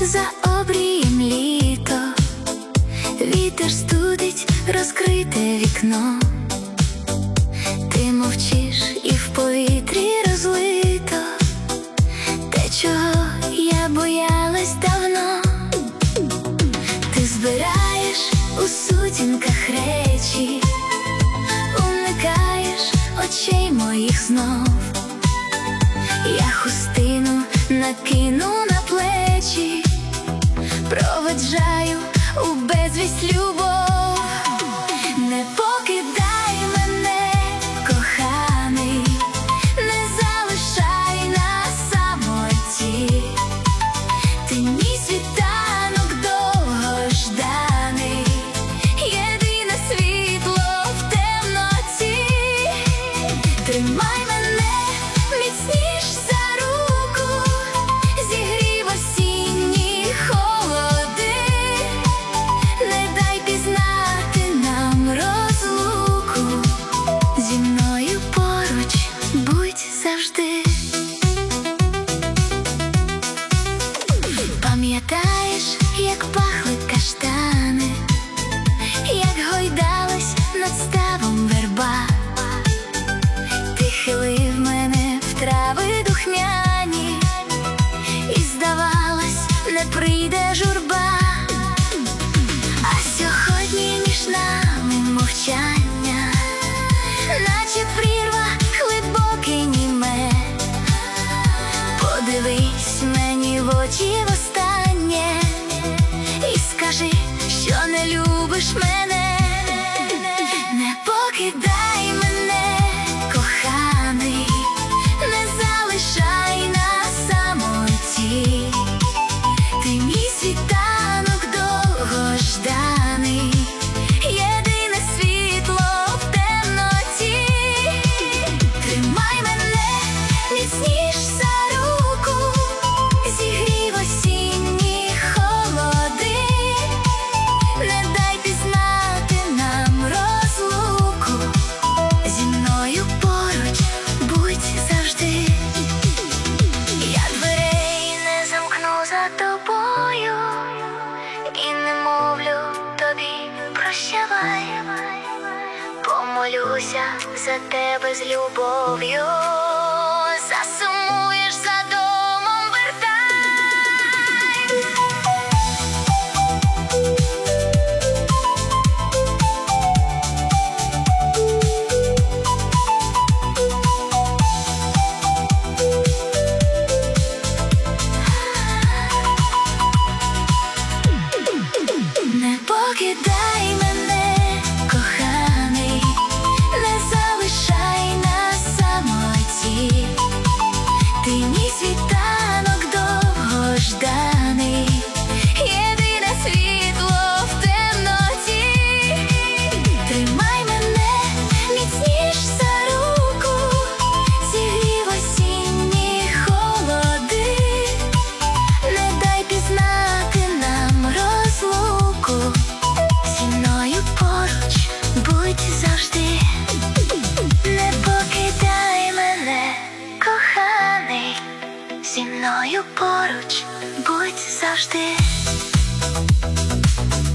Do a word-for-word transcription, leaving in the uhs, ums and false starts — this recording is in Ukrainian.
за обрієм літо, вітер студить розкрите вікно. Ти мовчиш і в повітрі розлито те, чого я боялась давно. Ти збираєш у сутінках речі, уникаєш очей моїх знов. Я хустину накину на плечі, проведжаю у безвість любов. Не покидай мене, коханий, не залишай на самоті. Ти мій світанок довгожданий, єдине світло в темноті. Тримай мене міцніш за руку, зігрів осінні холоди. Не дай пізнати нам розлуку, зі мною поруч будь завжди. Пам'ятаєш, як пахли каштани, як гойдалась над ставом верба. Ти хилив мене в трави духмяні, і здавалось, не прийде журба. А сьогодні між нами мовчання, наче прірва глибоке німе. Подивись мені в очі востаннє і скажи, що не любиш мене. Не покидай мене, коханий, не залишай на самоті. Ти мій світанок довгожданий, єдине світло в темноті. Тримай мене міцніш за руку, зігрів осінні холоди. Не дай пізнати нам розлуку, зі мною поруч будь завжди. Я дверей не замкну за тобою і не мовлю тобі прощавай. Помолюся за тебе з любов'ю, засумуєш за домом, вертай. Не покидай мене, коханий, не залишай на самоті. Ти мій світанок довгожданий, єдине світло в темноті. Тримай мене міцніш за руку, зігрів осінні холоди. Не дай пізнати нам розлуку, зі мною поруч будь завжди. Не покидай мене, коханий, зі мною поруч будь завжди.